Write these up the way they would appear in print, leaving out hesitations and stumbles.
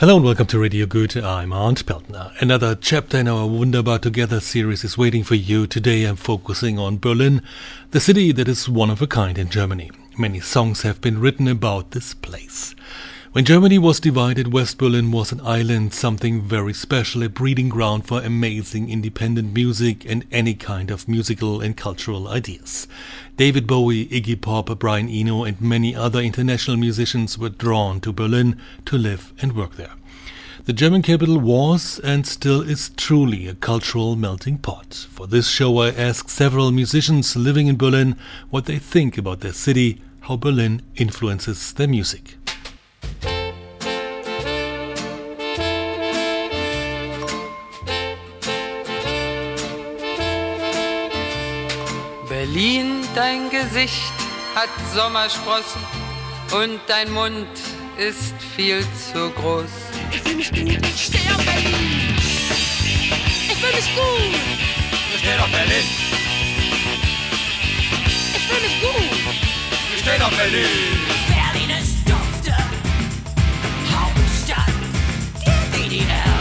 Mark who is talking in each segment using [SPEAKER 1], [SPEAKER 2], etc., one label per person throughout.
[SPEAKER 1] Hello and welcome to Radio Goethe. I'm Arndt Peltner. Another chapter in our Wunderbar Together series is waiting for you. Today I'm focusing on Berlin, the city that is one of a kind in Germany. Many songs have been written about this place. When Germany was divided, West Berlin was an island, something very special, a breeding ground for amazing independent music and any kind of musical and cultural ideas. David Bowie, Iggy Pop, Brian Eno and many other international musicians were drawn to Berlin to live and work there. The German capital was and still is truly a cultural melting pot. For this show I asked several musicians living in Berlin what they think about their city, how Berlin influences their music.
[SPEAKER 2] Berlin, dein Gesicht hat Sommersprossen und dein Mund ist viel zu groß.
[SPEAKER 3] Ich fühl mich gut, ich steh auf Berlin. Ich fühl mich gut.
[SPEAKER 4] Wir stehen auf Berlin.
[SPEAKER 3] Ich fühl mich gut.
[SPEAKER 4] Wir stehen auf Berlin.
[SPEAKER 3] Berlin ist Dufte, Hauptstadt der DDR.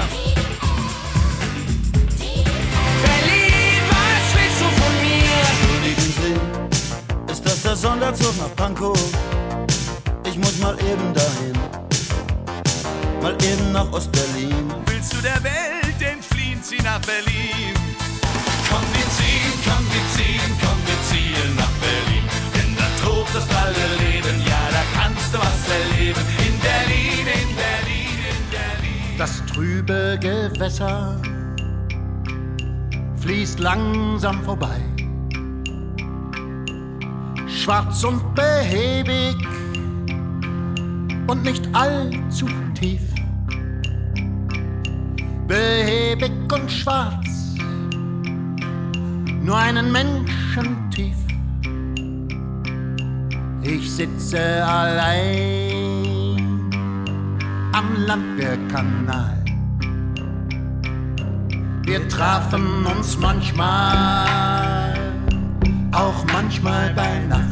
[SPEAKER 3] Berlin, was willst du von mir?
[SPEAKER 5] Ist das der Sonderzug nach Pankow? Ich muss mal eben dahin, mal eben nach Ostberlin.
[SPEAKER 4] Willst du der Welt entfliehen, zieh nach Berlin. Komm, wir ziehen, komm, wir ziehen, komm, wir ziehen nach Berlin. Denn da tobt das blaue Leben, ja, da kannst du was erleben. In Berlin, in Berlin, in Berlin.
[SPEAKER 5] Das trübe Gewässer fließt langsam vorbei. Schwarz und behäbig und nicht allzu tief. Behäbig und schwarz, nur einen Menschen tief. Ich sitze allein am Landwehrkanal. Wir trafen uns manchmal, auch manchmal bei Nacht.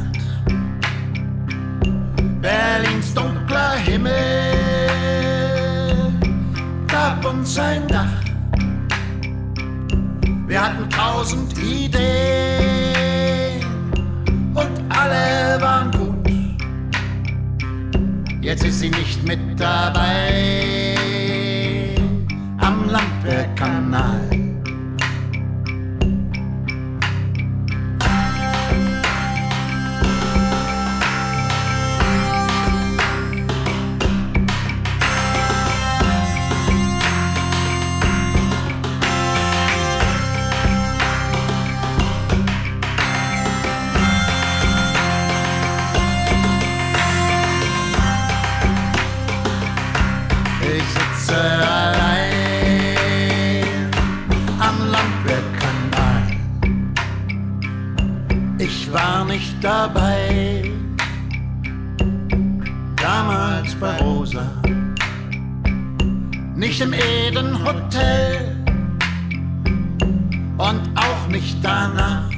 [SPEAKER 5] Berlins dunkler Himmel gab uns ein Dach. Wir hatten 1000 Ideen und alle waren gut. Jetzt ist sie nicht mit dabei am Landwehrkanal. Dabei, damals bei Rosa, nicht im Eden Hotel und auch nicht danach,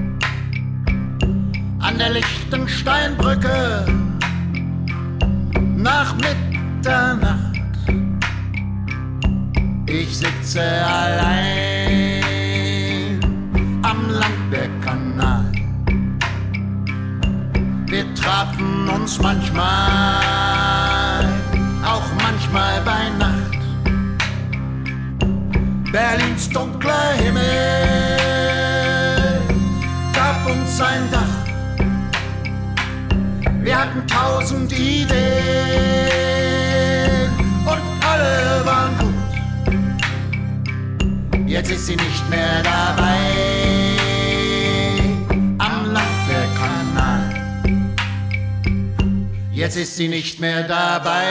[SPEAKER 5] an der Lichtensteinbrücke nach Mitternacht. Ich sitze allein am Landwehrkanal. Wir trafen uns manchmal, auch manchmal bei Nacht. Berlins dunkler Himmel gab uns ein Dach. Wir hatten 1000 Ideen und alle waren gut. Jetzt ist sie nicht mehr dabei am Landwehrkanal. Jetzt ist sie nicht mehr dabei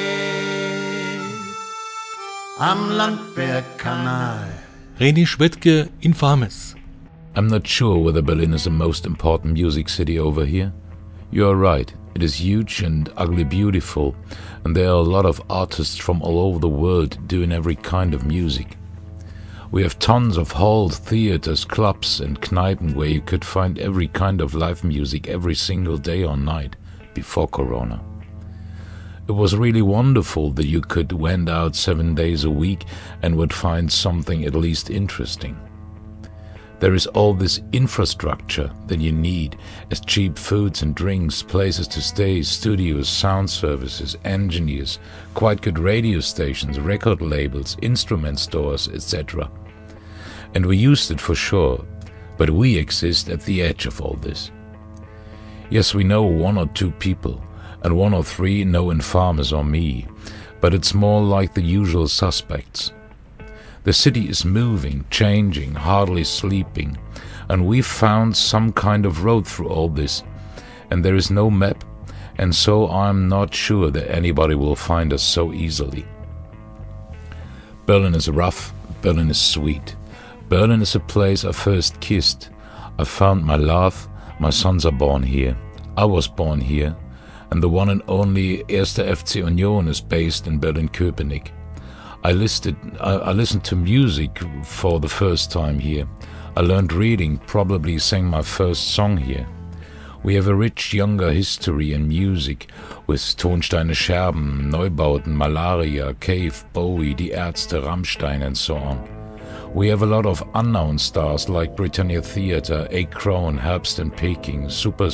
[SPEAKER 5] am Landwehrkanal.
[SPEAKER 1] René Schwedke, Infames.
[SPEAKER 6] I'm not sure whether Berlin is the most important music city over here. You are right, it is huge and ugly beautiful, and there are a lot of artists from all over the world doing every kind of music. We have tons of halls, theaters, clubs and Kneipen where you could find every kind of live music every single day or night before Corona. It was really wonderful that you could went out 7 days a week and would find something at least interesting. There is all this infrastructure that you need, as cheap foods and drinks, places to stay, studios, sound services, engineers, quite good radio stations, record labels, instrument stores, etc. And we used it for sure, but we exist at the edge of all this. Yes, we know 1 or 2 people, and 1 or 3 know Infames or me, but it's more like the usual suspects. The city is moving, changing, hardly sleeping, and we've found some kind of road through all this, and there is no map, and so I'm not sure that anybody will find us so easily. Berlin is rough, Berlin is sweet. Berlin is a place I first kissed. I found my love, my sons are born here. I was born here, and the one and only 1. FC Union is based in Berlin-Köpenick. I listened to music for the first time here. I learned reading, probably sang my first song here. We have a rich younger history in music with Tonsteine Scherben, Neubauten, Malaria, Cave, Bowie, Die Ärzte, Rammstein and so on. We have a lot of unknown stars like Britannia Theatre, A. Krohn, Herbst and Peking, Super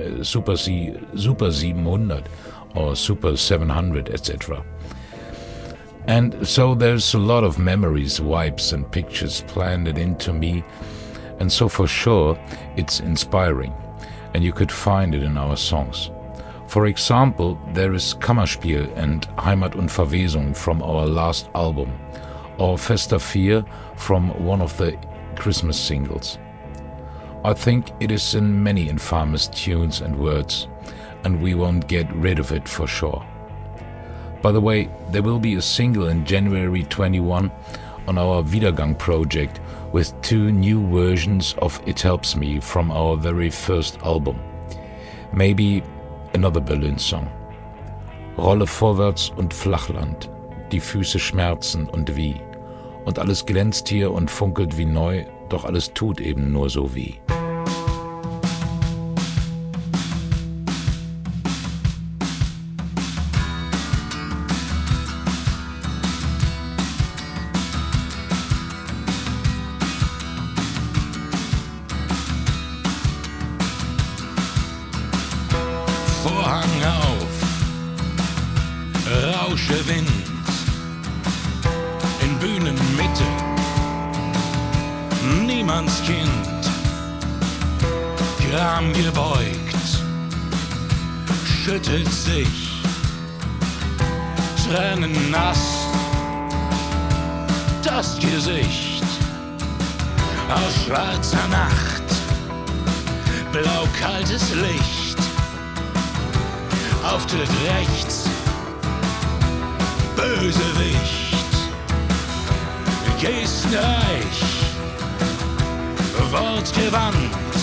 [SPEAKER 6] 700 or Super 700, etc. And so there's a lot of memories, vibes and pictures planted into me, and so for sure it's inspiring, and you could find it in our songs. For example, there is Kammerspiel and Heimat und Verwesung from our last album, or Fester 4 from one of the Christmas singles. I think it is in many Infames tunes and words, and we won't get rid of it for sure. By the way, there will be a single in January 21 on our Wiedergang project with 2 new versions of It Helps Me from our very first album. Maybe another Berlin song. Rolle vorwärts und Flachland, die Füße schmerzen und wie. Und alles glänzt hier und funkelt wie neu, doch alles tut eben nur so weh.
[SPEAKER 4] Vorhang auf, Rausche Wind, in Bühnenmitte, niemands Kind, Gram gebeugt, schüttelt sich, Tränen nass, das Gesicht, aus schwarzer Nacht, blau-kaltes Licht. Auftritt rechts, Bösewicht, gestenreich, wortgewandt,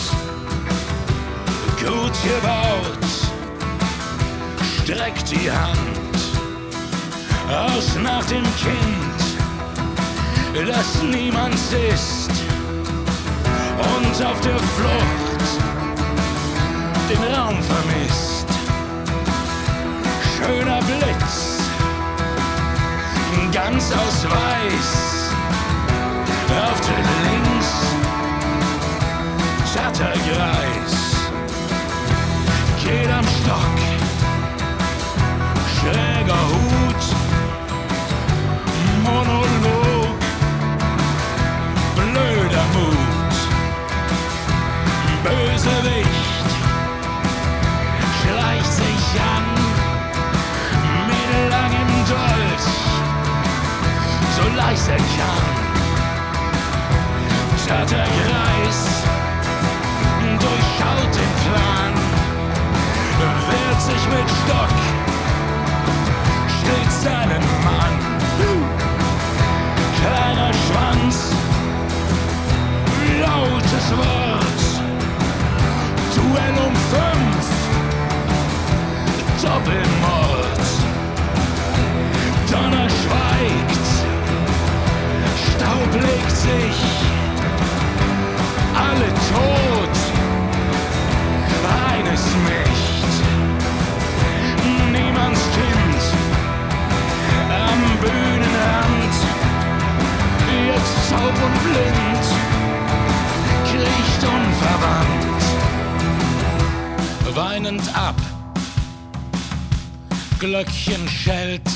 [SPEAKER 4] gut gebaut, streckt die Hand aus nach dem Kind, das niemands ist, und auf der Flucht den Raum vermisst. Schöner Blitz, ganz aus Weiß, auftritt links, Schattergreis, geht am Stock, schräger Hut, Monolog, blöder Mut, Bösewicht, schleicht sich an. So leise kann Schatterkreis durchschaut den Plan, wehrt sich mit Stock, steht seinen Mann. Kleiner Schwanz, lautes Wort, Duell um 5, Doppelmord. Donner schweigt, Staub legt sich, alle tot, eines nicht, niemands Kind,
[SPEAKER 6] Wind kriecht unverwandt, weinend ab. Glöckchen schellt,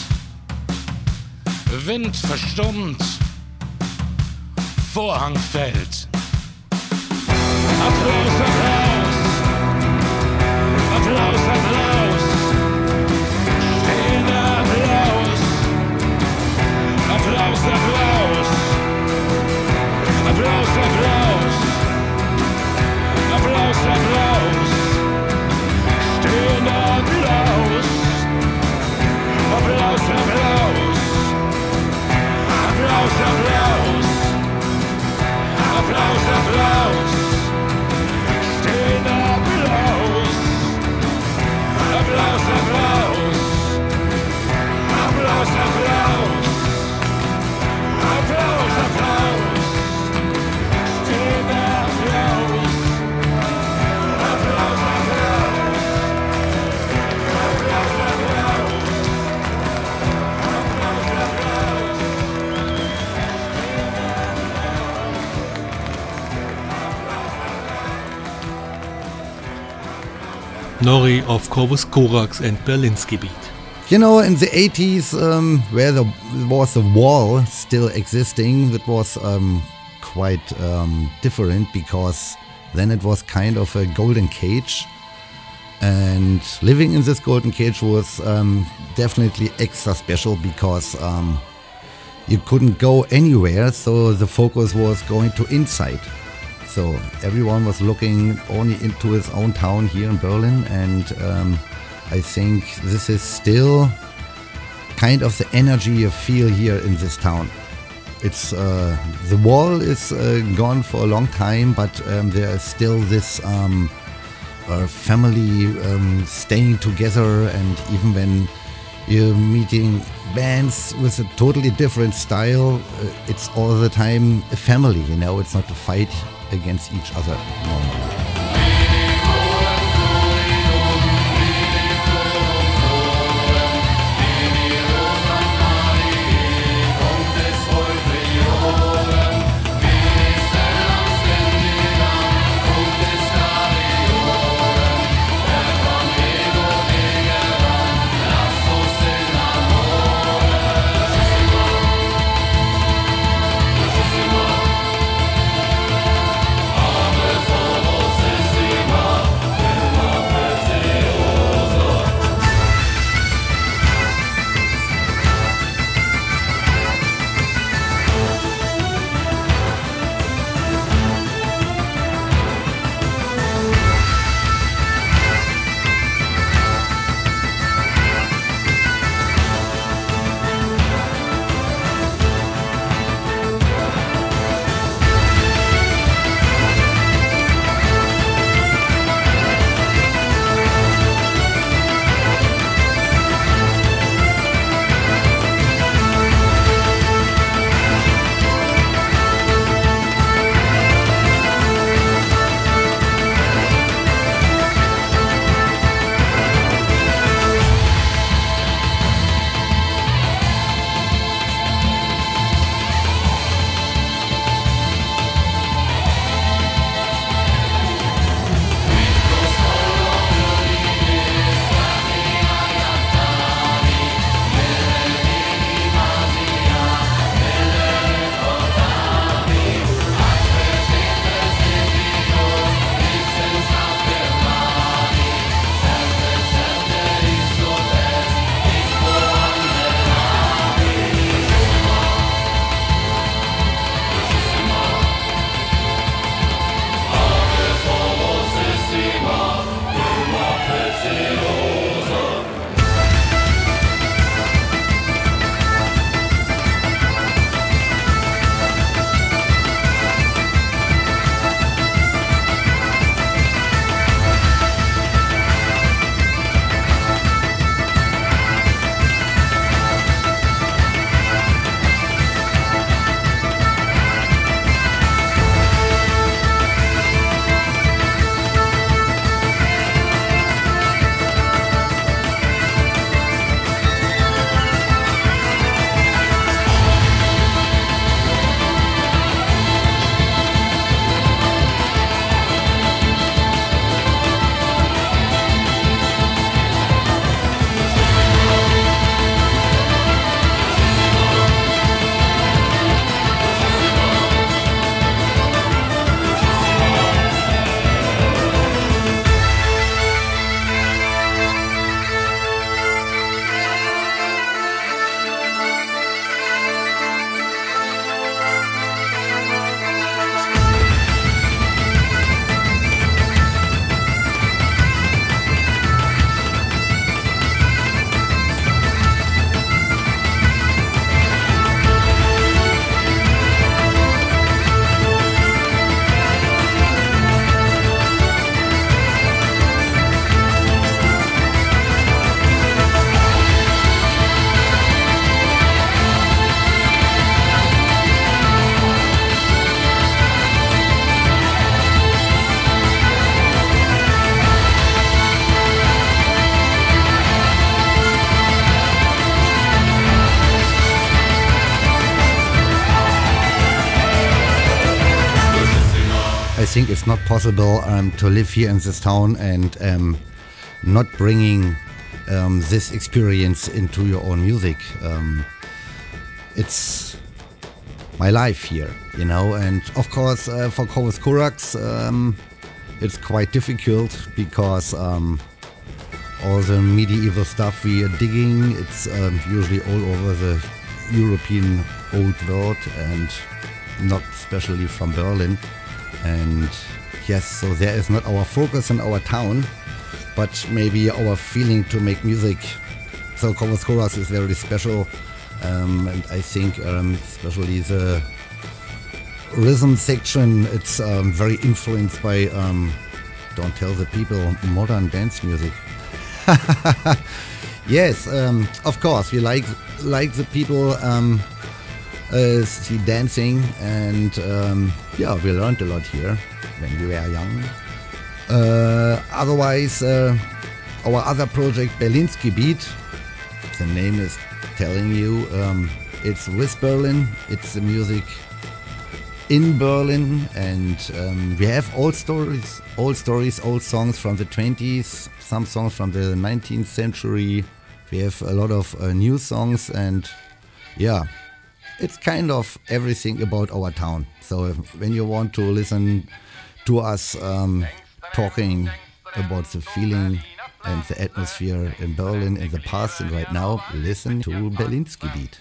[SPEAKER 6] Wind verstummt, Vorhang fällt. Applaus, Applaus, Applaus, Applaus, stehender Applaus, Applaus, Applaus, Applaus, Applaus, Applaus, Applaus, stehender Applaus, Applaus, Applaus, Applaus, Applaus, Applaus, Applaus, stehender Applaus, Applaus, Applaus, Applaus, Applaus, Applaus, Applaus, stehender Applaus, Applaus, Applaus, Applaus, Applaus.
[SPEAKER 1] Nori of Corvus Corax and Berlinski Beat.
[SPEAKER 7] You know, in the 80s, where there was a wall still existing, that was quite different, because then it was kind of a golden cage. And living in this golden cage was definitely extra special, because you couldn't go anywhere, so the focus was going to inside. So everyone was looking only into his own town here in Berlin, and I think this is still kind of the energy you feel here in this town. It's the wall is gone for a long time, but there is still this family staying together, and even when you're meeting bands with a totally different style, it's all the time a family, you know, it's not a fight against each other. No.
[SPEAKER 4] Ave Forbos
[SPEAKER 7] think it's not possible to live here in this town and not bringing this experience into your own music. It's my life here, you know, and of course for Corvus Corax it's quite difficult because all the medieval stuff we are digging, it's usually all over the European old world and not especially from Berlin. And yes, so there is not our focus in our town, but maybe our feeling to make music. So Corvus Corax is very special, and I think especially the rhythm section, it's very influenced by, don't tell the people, modern dance music. Yes, of course, we like the people see dancing, and yeah, we learned a lot here when we were young. Otherwise, our other project, Berlinski Beat, the name is telling you, it's with Berlin, it's the music in Berlin, and we have old stories, old songs from the 20s, some songs from the 19th century. We have a lot of new songs, and yeah, it's kind of everything about our town. So when you want to listen to us talking about the feeling and the atmosphere in Berlin in the past and right now, listen to Berlinski Beat.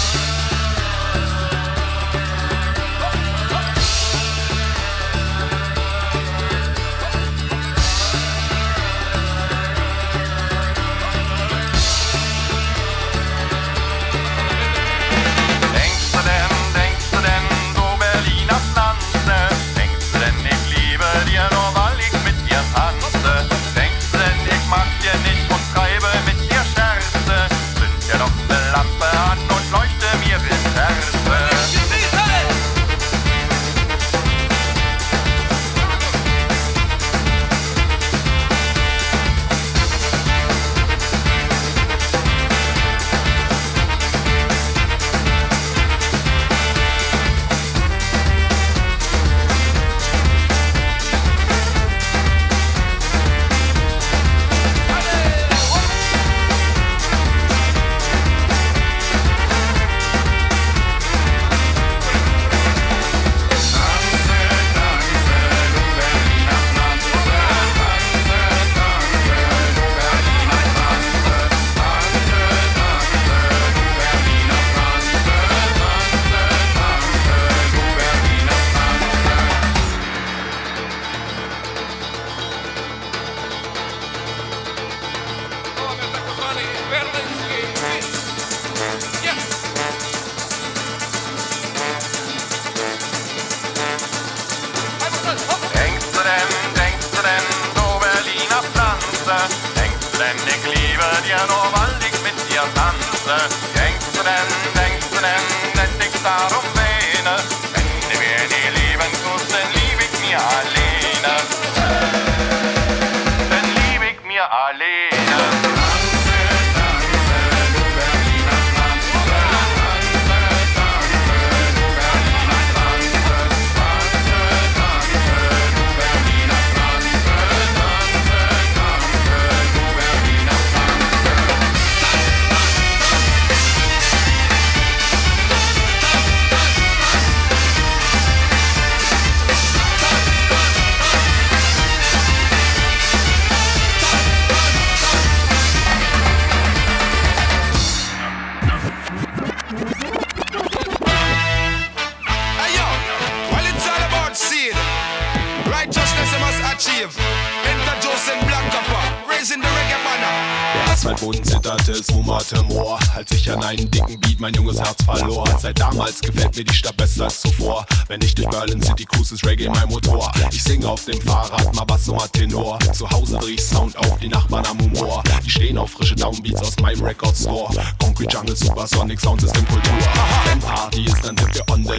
[SPEAKER 8] Als ich an einen dicken Beat mein junges Herz verlor. Seit damals gefällt mir die Stadt besser als zuvor. Wenn ich durch Berlin City cruise, ist Reggae mein Motor. Ich singe auf dem Fahrrad, mal Bass, mal Tenor. Zu Hause dreh ich Sound auf, die Nachbarn am Humor. Die stehen auf frische Downbeats aus meinem Record Store. Concrete Jungle, Supersonic Sound System Kultur. Wenn Party ist, dann sind wir on the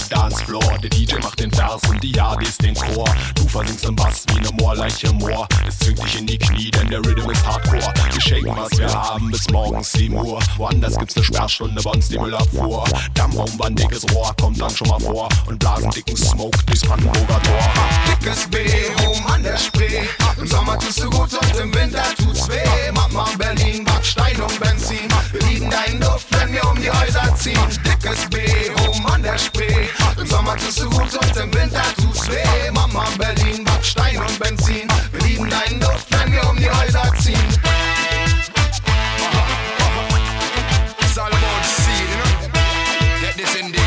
[SPEAKER 8] Dancefloor. Der DJ macht den Vers und die Yardis den Chor. Du versinkst im Bass wie ne Moorleiche Moor. Es zwingt dich in die Knie, denn der Rhythm ist Hardcore. Wir shaken, was wir haben, bis morgens 7 Uhr. Woanders gibt's ne Sperrstunde, bei uns die Müllabfuhr. Dammbaum, ein dickes Rohr, kommt dann schon mal vor. Und blasen dicken Smoke durchs Brandenburger Tor.
[SPEAKER 4] Dickes B, oben an der Spree. Im Sommer tust du gut und im Winter tut's weh. Mama Berlin, Backstein und Benzin. Wir lieben deinen Duft, wenn wir um die Häuser ziehen. Dickes B, oben an der Spree. Im Sommer tust du gut und im Winter tut's weh. Mama Berlin, Backstein und Benzin. Wir lieben deinen Duft, wenn wir um die Häuser ziehen.
[SPEAKER 8] It's all about seed, you know? Get this indeed.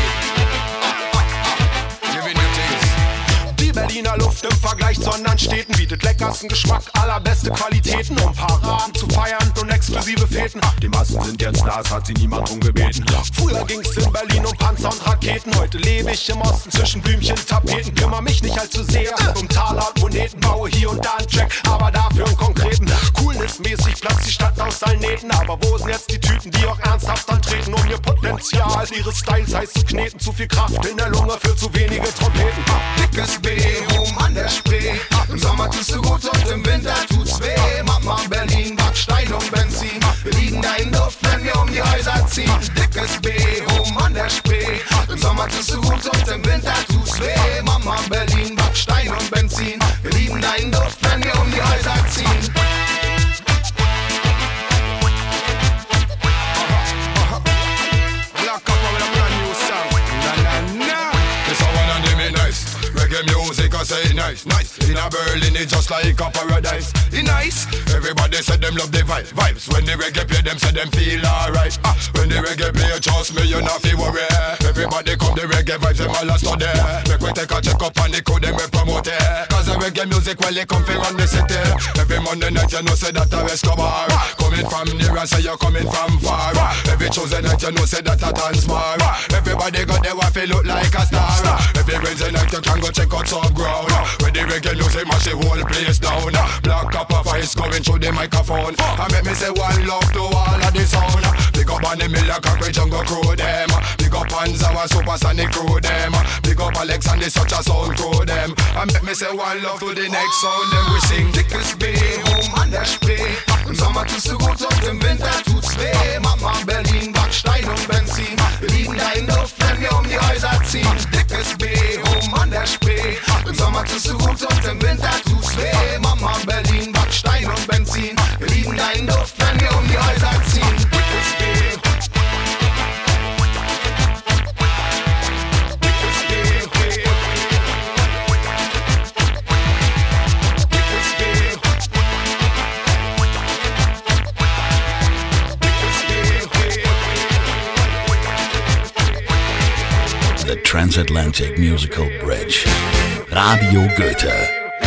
[SPEAKER 8] Living your things. Die Berliner Luft im Vergleich zu anderen Städten bietet leckersten Geschmack, allerbeste Qualitäten, um Paraden zu feiern und exklusive Feten. Die Massen sind jetzt da, es hat sie niemand drum gebeten. Früher ging's in Berlin um Panzer und Raketen. Heute lebe ich im Osten zwischen Blümchen, Tapeten. Kümmer mich nicht allzu sehr um Taler und Moneten. Baue hier und da einen Track, aber dafür einen konkreten. Coolness-mäßig platzt die Stadt aus allen Nähten. Aber wo sind jetzt die Tüten, die auch ernsthaft antreten, um ihr Potenzial ihres Styles heiß zu kneten? Zu viel Kraft in der Lunge für zu wenige Trompeten.
[SPEAKER 4] Dickes B, oben an der Spree. Im Sommer tust du gut und im Winter tut's weh. Mama Berlin, Backstein und Benzin. Wir lieben deinen Duft, wenn wir um die Häuser ziehen. Dickes B, oben an der Spree. Im Sommer tust du gut und im Winter tut's weh. Mama Berlin, Backstein und Benzin. Wir lieben deinen Duft, wenn wir um die Häuser ziehen.
[SPEAKER 8] Music, I say nice, nice. In a Berlin, it's just like a paradise. It's nice. Everybody say them love the vibes. When the reggae play, them say them feel alright. When the reggae play, trust me, you not feel worry. Everybody come the reggae vibes, them all a study. Make we take a check up on the code, them we promote it. Cause the reggae music, well, they come from the city. Every Monday night, you know, say that a Escobar. Coming from near and say you're coming from far. Every Tuesday night, you know, say that a Tansmar. Everybody got their wife, look like a star. Every Wednesday night, you can go check out some ground. When the reggae music mash the whole place down. Black copper voice coming through the microphone. I make me say one love to all of the sound. Big up on the Miller Cockroach Jungle crew them. Big up on Zawa Supersonic crew them. Big up Alex and the such a sound crew them. I make me say one love to the next sound. Then we sing
[SPEAKER 4] Dickes B, oben an der Spree. Im Sommer tust du gut und im Winter tut's weh. Mama Berlin, Backstein und Benzin. Wir lieben deinen Duft, wenn wir um die Häuser ziehen. Dickes B, oben an der Spree. Im Sommer tust du gut und im Winter tut's weh. Mama Berlin, Backstein und Benzin. Wir lieben deinen Duft, wenn wir um die Häuser ziehen. Dickes B.
[SPEAKER 9] The Transatlantic Musical Bridge. Radio Goethe.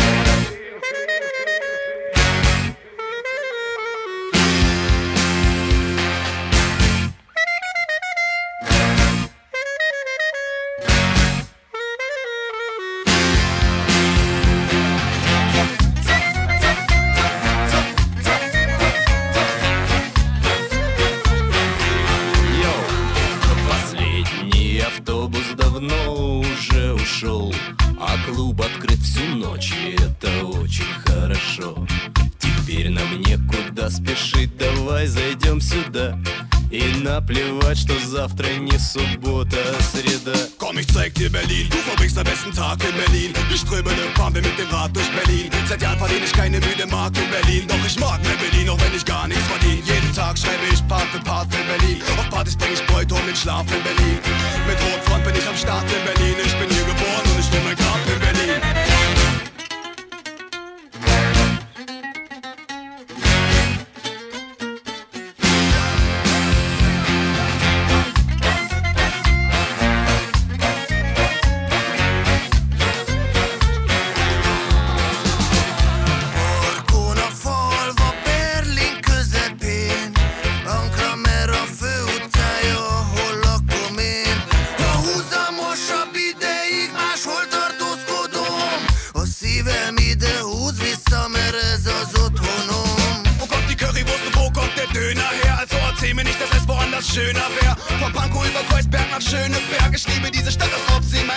[SPEAKER 10] Naplевать, что завтра не суббота, а среда.
[SPEAKER 8] Komm, ich zeig dir Berlin, du verbringst den besten Tag in Berlin. Ich ströme ne Pampe mit dem Rad durch Berlin. Seit Jahren verdiene ich keine müde Mark in Berlin. Doch ich mag mehr Berlin, auch wenn ich gar nichts verdiene. Jeden Tag schreibe ich Part für Part in Berlin. Auf Partys bring ich Beute um den Schlaf in Berlin. Mit Rotfront bin ich am Start in Berlin. Ich bin hier geboren und ich will mein Grab in Berlin.
[SPEAKER 10] Schöner wär. Von Pankow über Kreuzberg nach Schöneberg. Ich liebe diese Stadt, als ob sie mein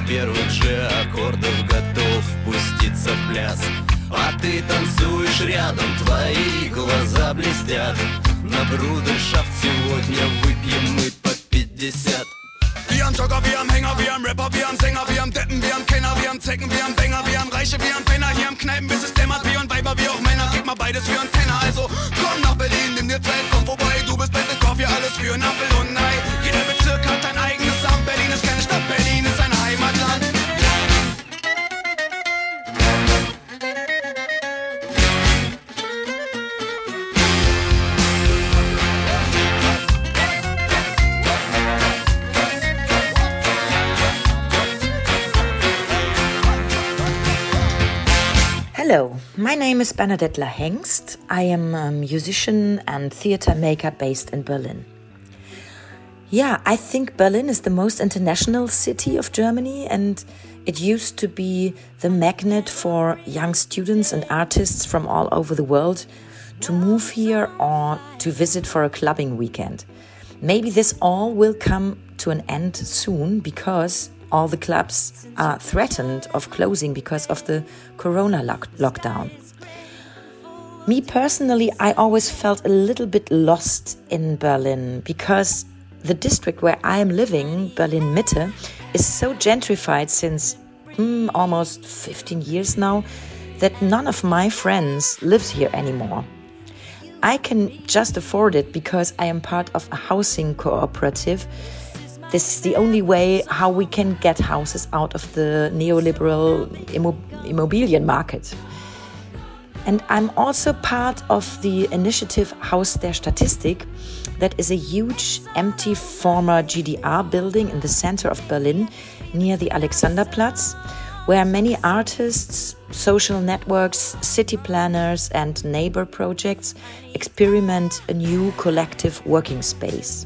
[SPEAKER 10] первых же аккордов готов пуститься в пляс. А ты танцуешь рядом, твои глаза блестят. На Брудершафт сегодня выпьем мы по 50.
[SPEAKER 4] Wir haben Jogger, wir haben Hänger, wir haben Rapper, wir haben Sänger, wir haben Deppen, wir haben Kenner, wir haben Zecken, wir haben Banger, wir haben Reiche, wir haben Penner, hier am Kneipen, bis es dämmert, wir haben Weiber, wie auch Männer, gib mal beides für einen Tenner, also komm nach Berlin, nimm dir Zeit, komm vorbei, du bist beste Kauf, hier alles für einen Apfel und ein Ei. Jeder Bezirk hat ein eigenes Sound, Berlin ist keine Stadt, Berlin ist ein Heimatland.
[SPEAKER 11] Hello, my name is Bernadette Hengst. I am a musician and theater maker based in Berlin. Yeah, I think Berlin is the most international city of Germany, and it used to be the magnet for young students and artists from all over the world to move here or to visit for a clubbing weekend. Maybe this all will come to an end soon because all the clubs are threatened of closing because of the corona lockdown. Me personally, I always felt a little bit lost in Berlin because the district where I am living, Berlin Mitte, is so gentrified since almost 15 years now that none of my friends lives here anymore. I can just afford it because I am part of a housing cooperative. This is the only way how we can get houses out of the neoliberal Immobilien market. And I'm also part of the initiative Haus der Statistik, that is a huge empty former GDR building in the center of Berlin near the Alexanderplatz, where many artists, social networks, city planners and neighbor projects experiment a new collective working space.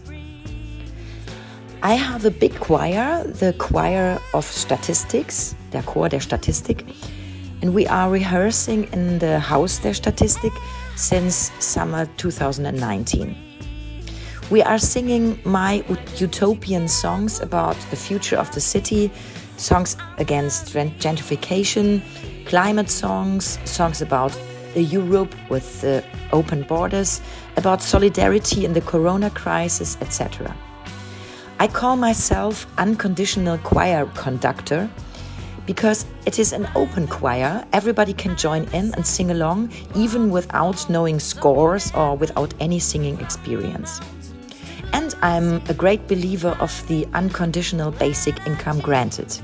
[SPEAKER 11] I have a big choir, the Choir of Statistics, der Chor der Statistik, and we are rehearsing in the Haus der Statistik since summer 2019. We are singing my utopian songs about the future of the city, songs against gentrification, climate songs, songs about a Europe with open borders, about solidarity in the corona crisis, etc. I call myself unconditional choir conductor because it is an open choir. Everybody can join in and sing along, even without knowing scores or without any singing experience. And I'm a great believer of the unconditional basic income granted.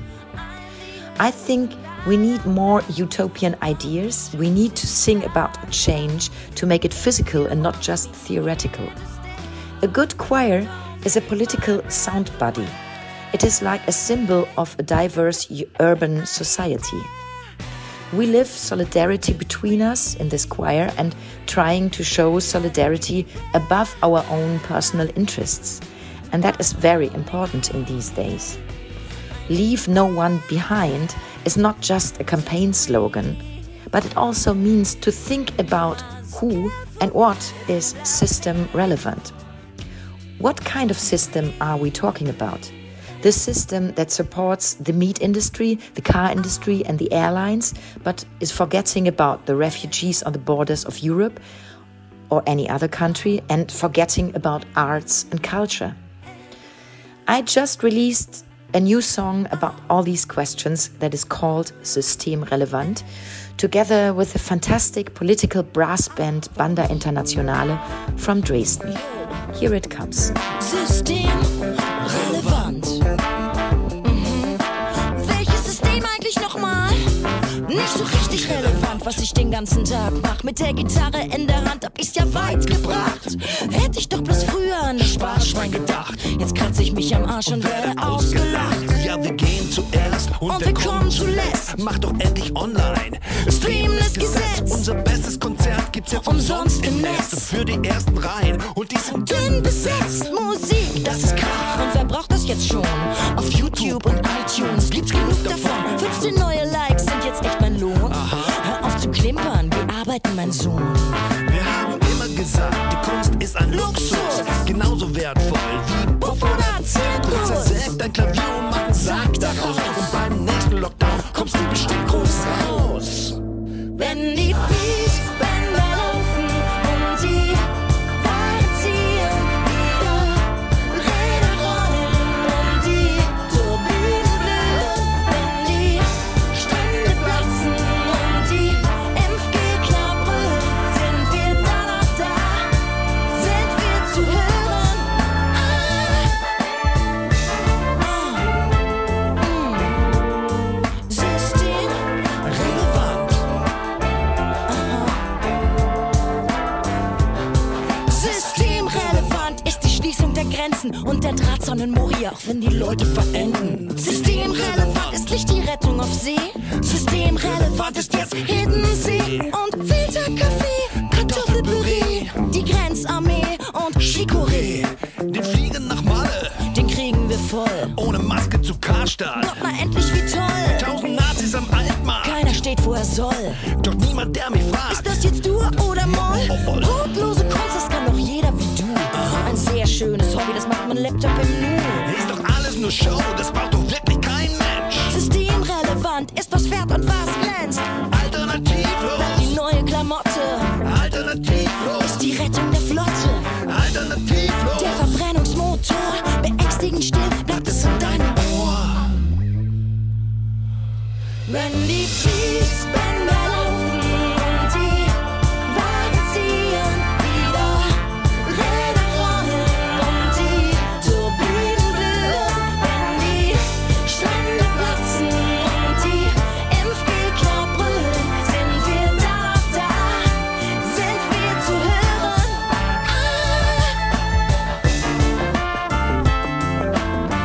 [SPEAKER 11] I think we need more utopian ideas. We need to sing about a change to make it physical and not just theoretical. A good choir is a political sound body. It is like a symbol of a diverse urban society. We live solidarity between us in this choir and trying to show solidarity above our own personal interests. And that is very important in these days. Leave no one behind is not just a campaign slogan, but it also means to think about who and what is system relevant. What kind of system are we talking about? The system that supports the meat industry, the car industry and the airlines, but is forgetting about the refugees on the borders of Europe or any other country and forgetting about arts and culture. I just released a new song about all these questions that is called Systemrelevant, together with the fantastic political brass band Banda Internationale from Dresden. Here it comes.
[SPEAKER 3] Systemrelevant. Welches System eigentlich nochmal? Nicht so richtig relevant, was ich den ganzen Tag mach. Mit der Gitarre in der Hand hab ich's ja weit gebracht. Hätte ich doch bloß früher an das Sparschwein gedacht. Jetzt kratze ich mich am Arsch und werde ausgelacht.
[SPEAKER 8] Ja, wir gehen zuerst
[SPEAKER 3] und wir kommen zuletzt.
[SPEAKER 8] Mach doch endlich online.
[SPEAKER 3] Streamen ist Gesetz.
[SPEAKER 8] Unser bestes Konzert gibt's jetzt
[SPEAKER 3] umsonst im Netz.
[SPEAKER 8] Für die ersten Reihen und die sind
[SPEAKER 3] dünn besetzt. Musik, das ist Krach. Und wer braucht das jetzt schon? Auf YouTube und iTunes gibt's genug davon. 15 neue Likes sind jetzt echt mein Lohn.
[SPEAKER 8] Aha.
[SPEAKER 3] Hör auf zu klimpern, wir arbeiten, mein Sohn.
[SPEAKER 8] Wir haben immer gesagt, die Kunst ist ein Luxus. Genauso wertvoll wie
[SPEAKER 3] Puff oder Zirkus.
[SPEAKER 8] Zersägt ein Klavier und macht einen Sack daraus. Und beim
[SPEAKER 3] Tonnen Moria, auch wenn die Leute verenden. Systemrelevant ist nicht die Rettung auf See. Systemrelevant ist jetzt Hiddensee und Filterkaffee, Kartoffelpüree, die Grenzarmee und Chicorée.
[SPEAKER 4] Den Fliegen nach Malle,
[SPEAKER 3] den kriegen wir voll.
[SPEAKER 4] Ohne Maske zu Karstadt.
[SPEAKER 3] Gott, na endlich wie toll.
[SPEAKER 4] 1000 Nazis am Altmarkt.
[SPEAKER 3] Keiner steht, wo er soll.
[SPEAKER 4] Doch niemand, der mich fragt.
[SPEAKER 3] Ist das jetzt Dur oder Moll? Brotlose Kunst, das kann doch jeder wie du. Ein sehr schönes Hobby, das macht mein Laptop im Nu.
[SPEAKER 4] Ist doch alles nur Show, das braucht doch wirklich kein Mensch.
[SPEAKER 3] Systemrelevant ist, was fährt und was glänzt.
[SPEAKER 4] Alternativlos.
[SPEAKER 3] Die neue Klamotte.
[SPEAKER 4] Alternativlos.
[SPEAKER 3] Ist die Rettung der Flotte.
[SPEAKER 4] Alternativlos.
[SPEAKER 3] Der Verbrennungsmotor. Beängstigend still bleibt es in deinem Ohr. Wenn die Fließbänder laufen und die Wagen ziehen wieder, Räder rollen und die Turbinen blühen, wenn die Strände platzen und die Impfgegner brüllen, sind wir da, sind wir zu hören.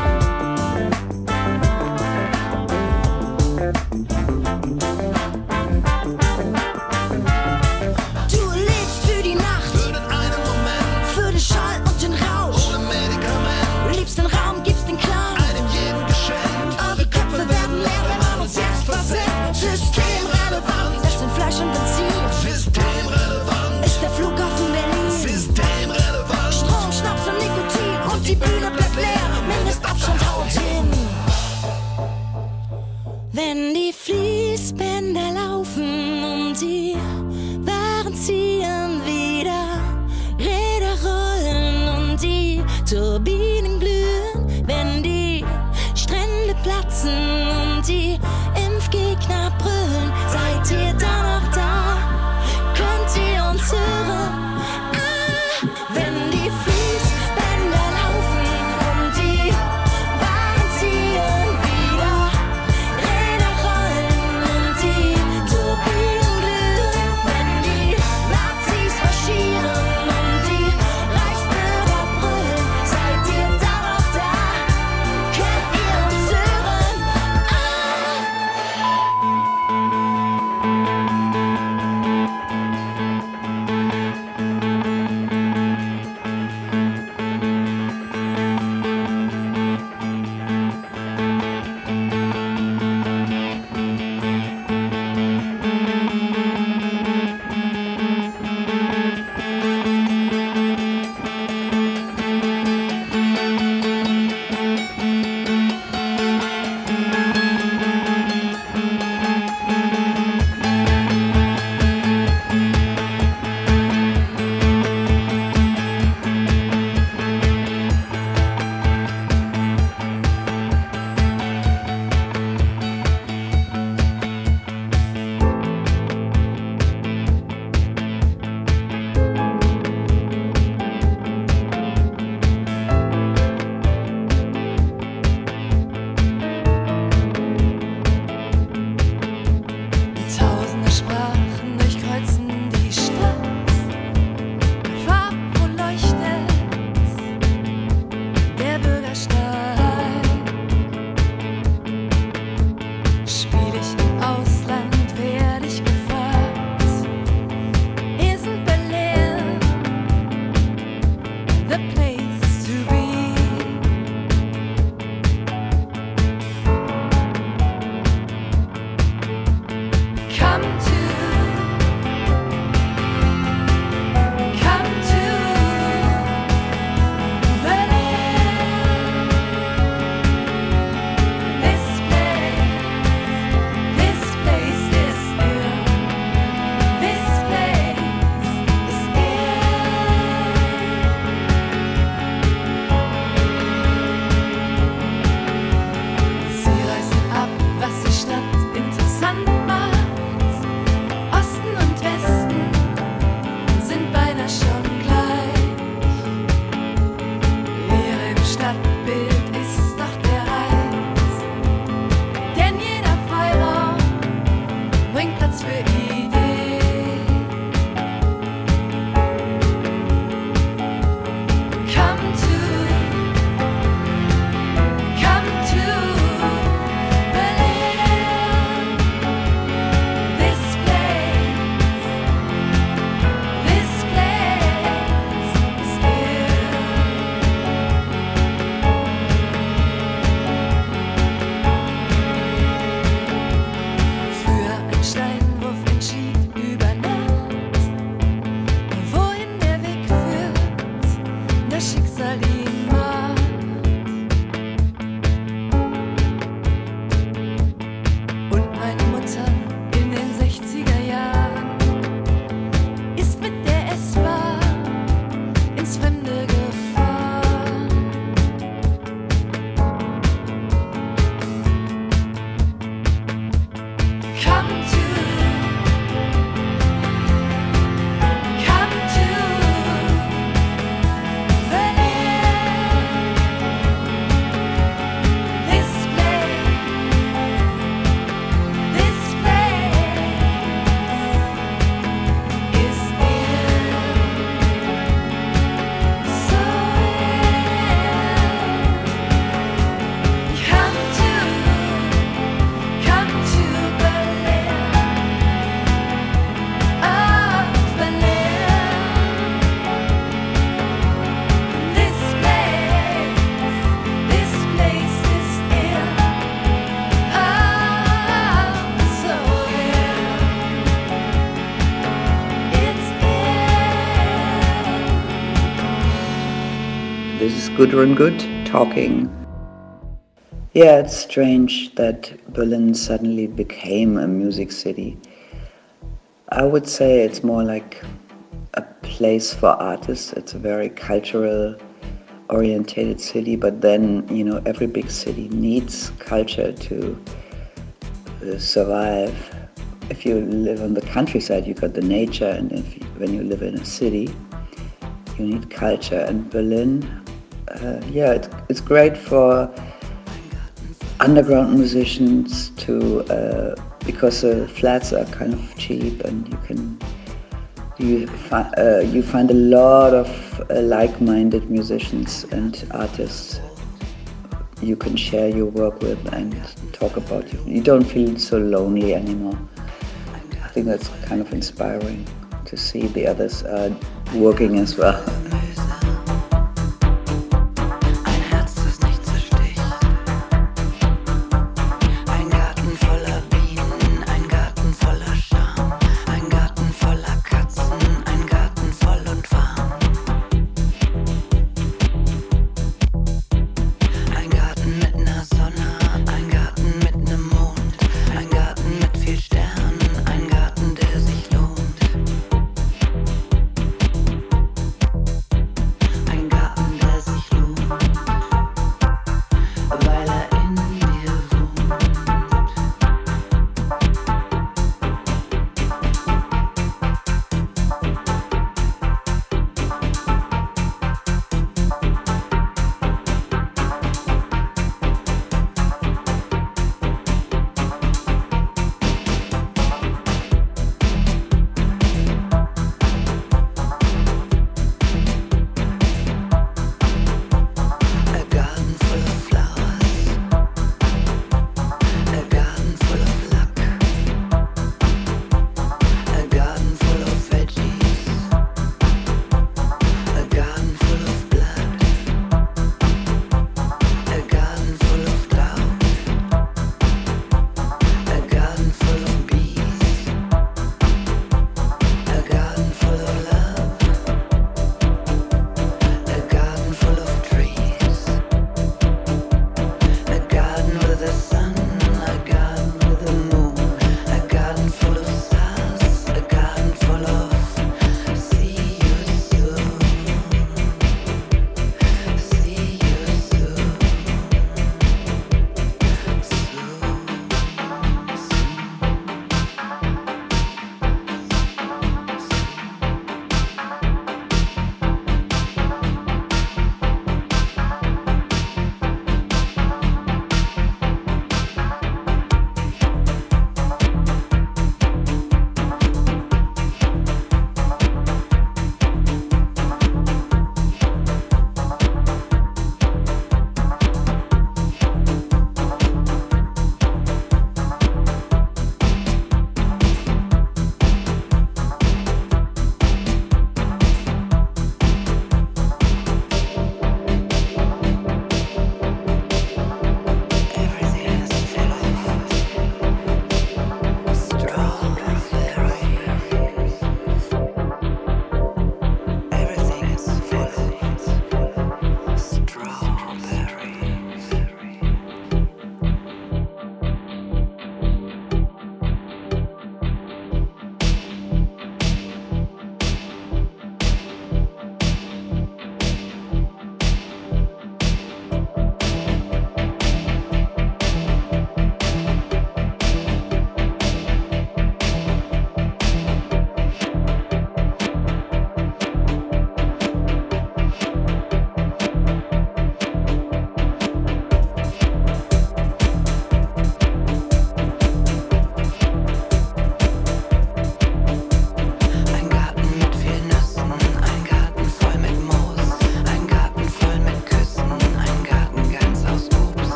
[SPEAKER 12] Gudrun Good talking. Yeah, it's strange that Berlin suddenly became a music city. I would say it's more like a place for artists. It's a very cultural orientated city, but then, you know, every big city needs culture to survive. If you live on the countryside, you got the nature, and when you live in a city, you need culture. And Berlin, it's great for underground musicians to because the flats are kind of cheap, and you find a lot of like-minded musicians and artists you can share your work with and talk about. You don't feel so lonely anymore. I think that's kind of inspiring to see the others working as well.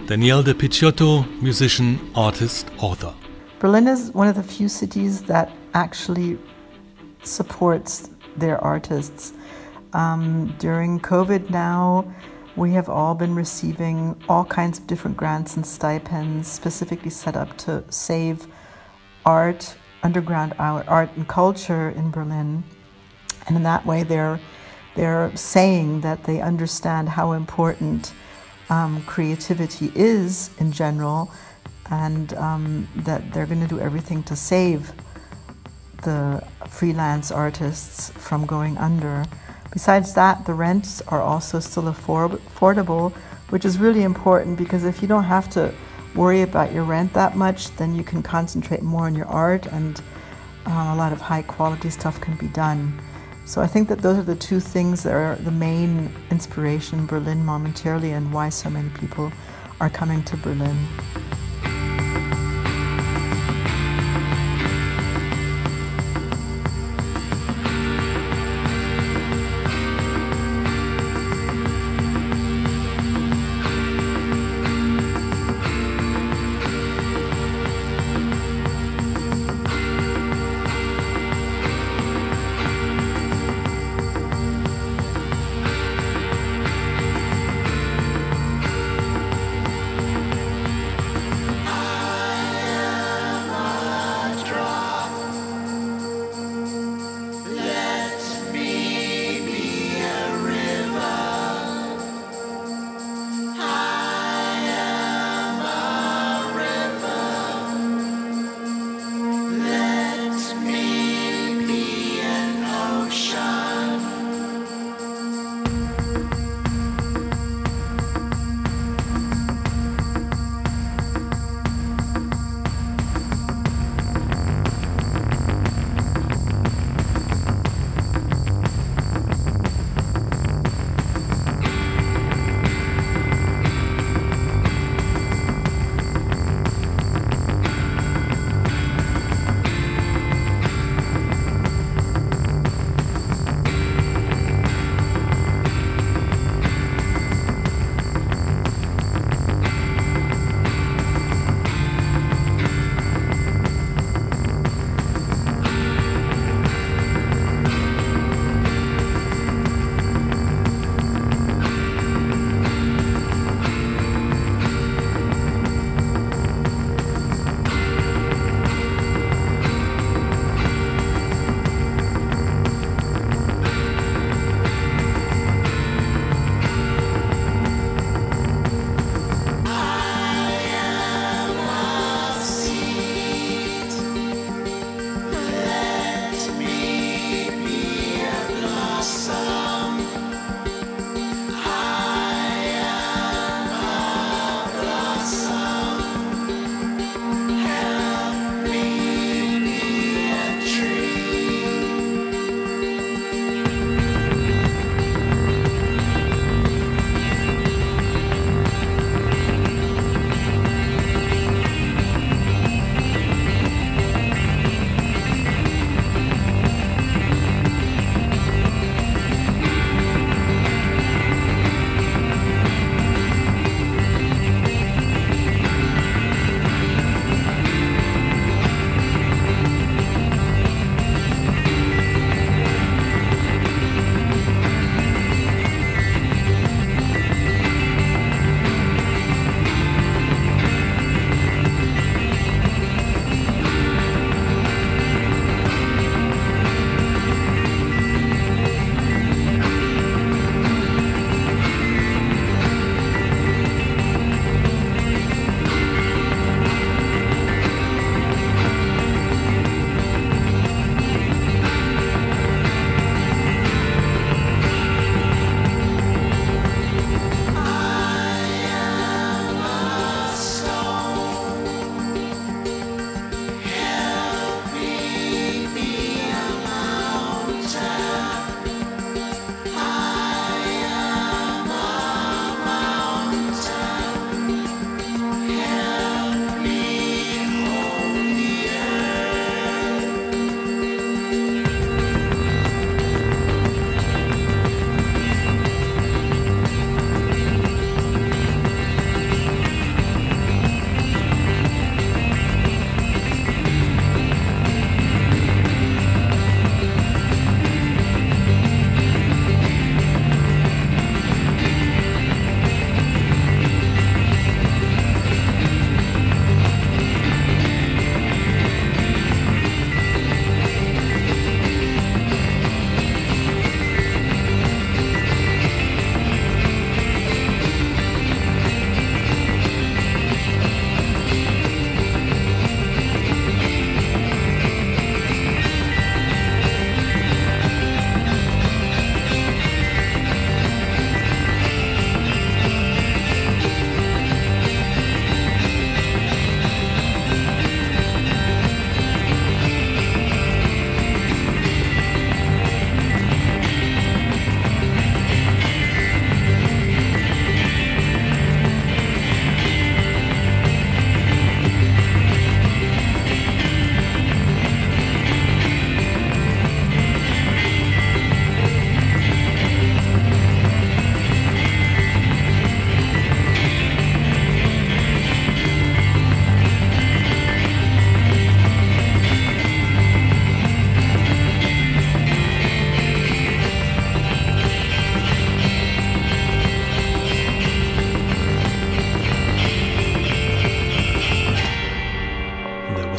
[SPEAKER 1] Danielle De Picciotto, musician, artist, author.
[SPEAKER 13] Berlin is one of the few cities that actually supports their artists. During COVID now, we have all been receiving all kinds of different grants and stipends specifically set up to save art, underground art and culture in Berlin. And in that way, they're saying that they understand how important creativity is in general, and that they're going to do everything to save the freelance artists from going under. Besides that, the rents are also still affordable, which is really important, because if you don't have to worry about your rent that much, then you can concentrate more on your art, and a lot of high quality stuff can be done. So I think that those are the two things that are the main inspiration in Berlin momentarily, and why so many people are coming to Berlin.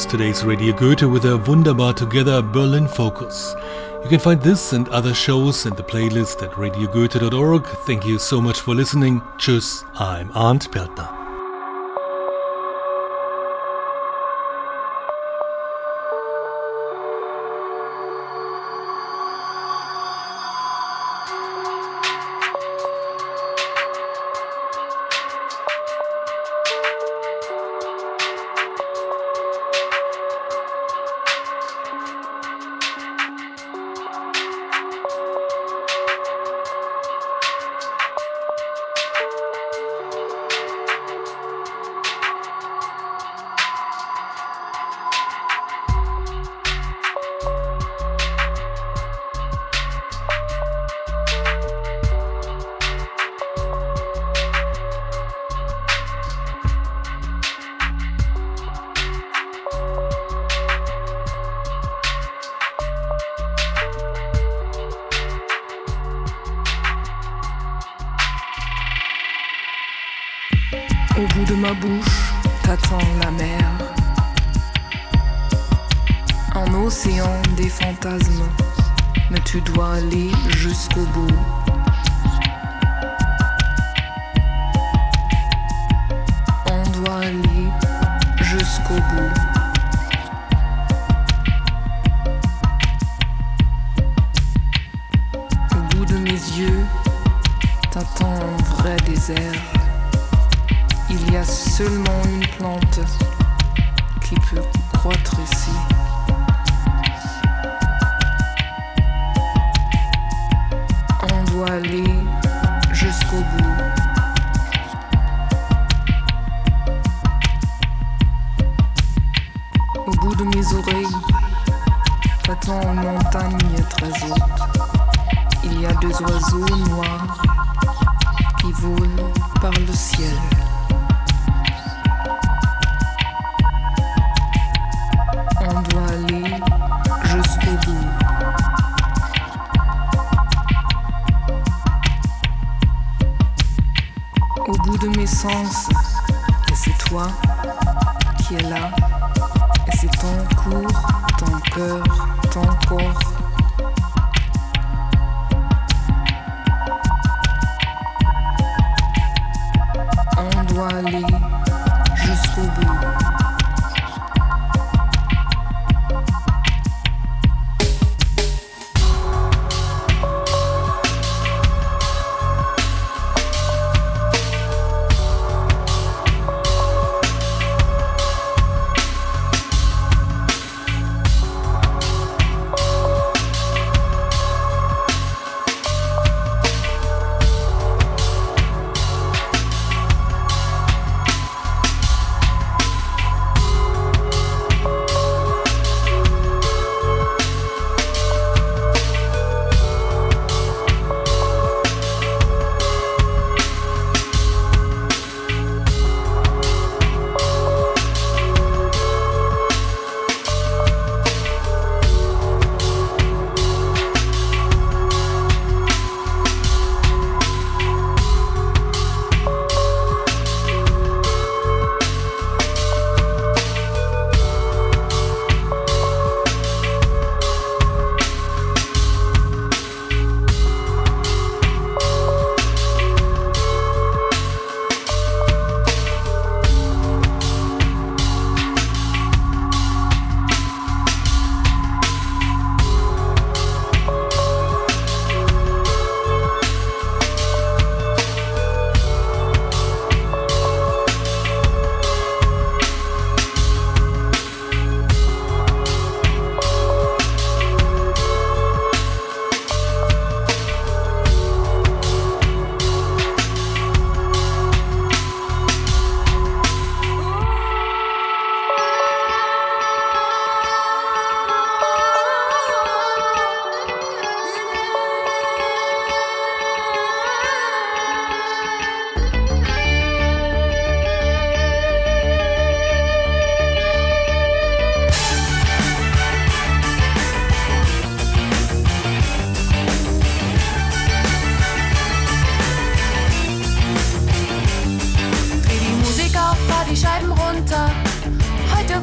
[SPEAKER 1] close today's Radio Goethe with a Wunderbar Together Berlin focus. You can find this and other shows in the playlist at radiogoethe.org. Thank you so much for listening. Tschüss, I'm Arndt Peltner.
[SPEAKER 14] Au bout de ma bouche, t'attends la mer. Un océan des fantasmes, mais tu dois aller jusqu'au bout. On doit aller jusqu'au bout. Au bout de mes yeux, t'attends un vrai désert. Il y a seulement une plante qui peut croître ici. On doit aller jusqu'au bout. Au bout de mes oreilles, t'attends une montagne très haute. Il y a deux oiseaux noirs qui volent par le ciel. On doit aller jusqu'au bout. Au bout de mes sens, et c'est toi qui es là, et c'est ton cours, ton cœur, ton corps. On doit aller jusqu'au bout.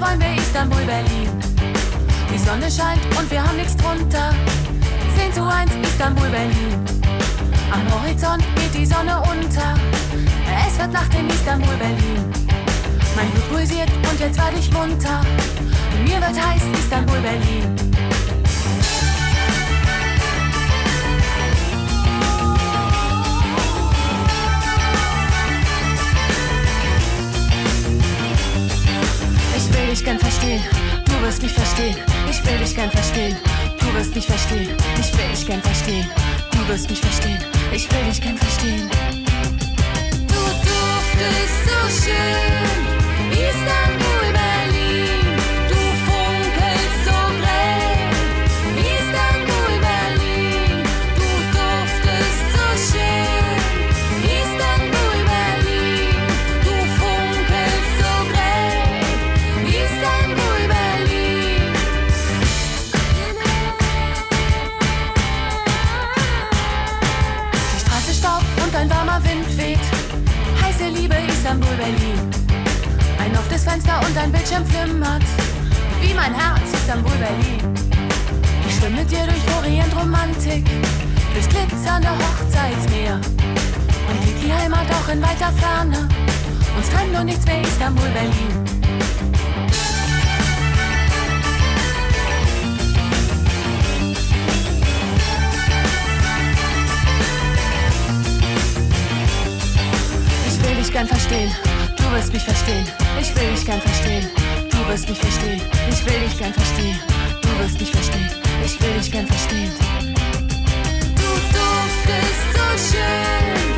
[SPEAKER 15] wollen wir Istanbul, Berlin. Die Sonne scheint und wir haben nichts drunter. 10:1 Istanbul, Berlin. Am Horizont geht die Sonne unter. Es wird Nacht in Istanbul, Berlin. Mein Blut pulsiert und jetzt werd ich munter. Mir wird heiß Istanbul, Berlin. Ich will dich gern verstehen, du wirst mich verstehen. Ich will dich gern verstehen, du wirst mich verstehen. Ich will dich gern verstehen, du wirst mich verstehen. Ich will dich gern verstehen. Du duftest so schön, Istanbul, Berlin. Du funkelst so grell, Istanbul, Berlin. Du duftest so schön, Istanbul, Berlin. Du funkelst so grell, Istanbul, Berlin. Die Straße staubt und ein warmer Wind weht. Heiße Liebe, Istanbul, Berlin. Ein offenes Fenster und ein Bildschirm flimmert. Wie mein Herz, Istanbul, Berlin. Ich schwimme mit dir durch Orientromantik, durchs glitzernde Hochzeitsmeer. Und liegt die Heimat auch in weiter Ferne. Uns trennt nur nichts mehr, Istanbul, Berlin. Ich will dich gern verstehen, du wirst mich verstehen. Ich will dich gern verstehen, du wirst mich verstehen. Ich will dich gern verstehen, du wirst mich verstehen. Ich will dich gern verstehen. Du duftest so schön,